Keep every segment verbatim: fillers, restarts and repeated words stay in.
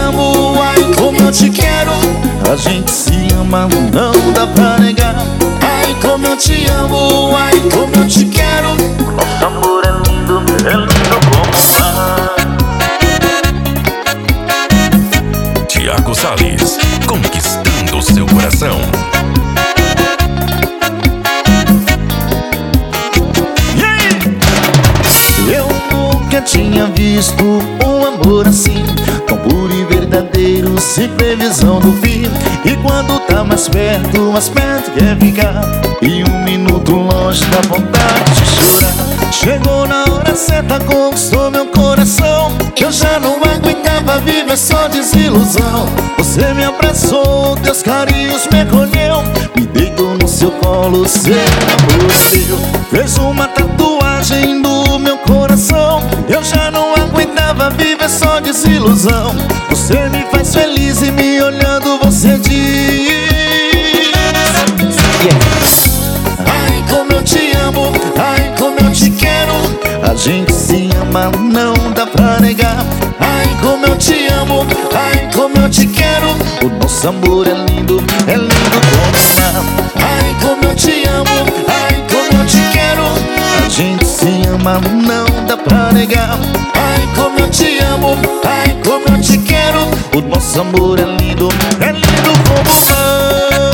amo, ai como eu te quero. A gente se ama, não dá pra negar. Ai como eu te amo, ai como eu te quero. Nosso amor é lindo, é lindo como o mar. Thiago Salles, conquistando seu coração. Eu nunca tinha visto um amor assim, tão puro e verdadeiro, sem previsão do fim. E quando tá mais perto, mais perto quer ficar, e um minuto longe dá vontade de chorar. Chegou na hora certa, conquistou meu coração. Eu já não aguentava viver só desilusão. Você me abraçou, teus carinhos me acolheu, me deitou no seu colo, seu amor seu. Fez uma tatuagem no meu coração. Eu já não aguentava viver só desilusão. Você me faz feliz e me olhando você diz, yeah. Ai como eu te amo, ai como eu te quero. A gente se ama, não dá pra negar. Ai como eu te amo, ai como eu te quero. O nosso amor é lindo, é lindo como o mar. Ai como eu te amo, ai como eu te quero. A gente se ama, não dá pra negar. Ai como eu te amo, ai como eu te quero. O nosso amor é lindo, é lindo como o mar.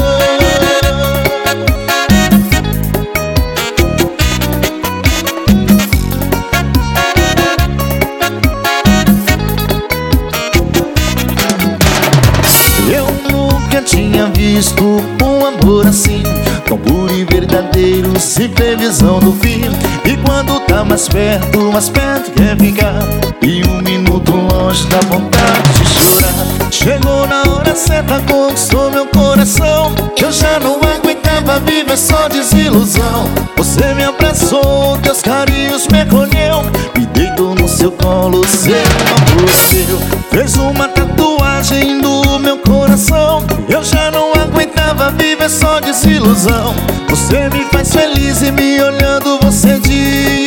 Eu nunca tinha visto um amor assim, tão puro e verdadeiro, sem previsão do fim. E quando tá mais perto, mais perto quer ficar, e um minuto longe dá vontade de chorar. Chegou na hora certa, conquistou meu coração. Eu já não aguentava viver só desilusão. Você me abraçou, teus carinhos me acolheu, me deitou no seu colo, seu amor seu. Fez uma tatuagem no meu coração. Eu já não aguentava viver só desilusão. Você me faz feliz e me olhando você diz,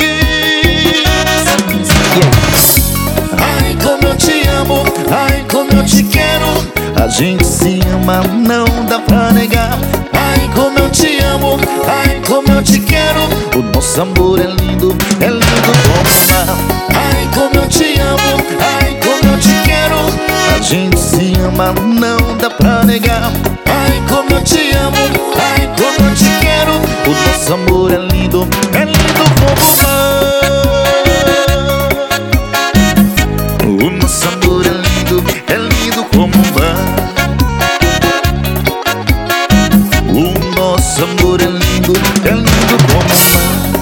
yeah. Ai como eu te amo, ai como eu te quero. A gente se ama, não dá pra negar. Ai como eu te amo, ai como eu te quero. O nosso amor é lindo, é lindo como o mar. Ai como eu te amo, ai como eu te quero. A gente se ama, não dá pra negar. Ai como eu te amo, ai como eu te quero. O nosso amor é lindo, é lindo como o mar. O nosso amor é lindo, é lindo como o mar. O nosso amor é lindo, é lindo como o mar.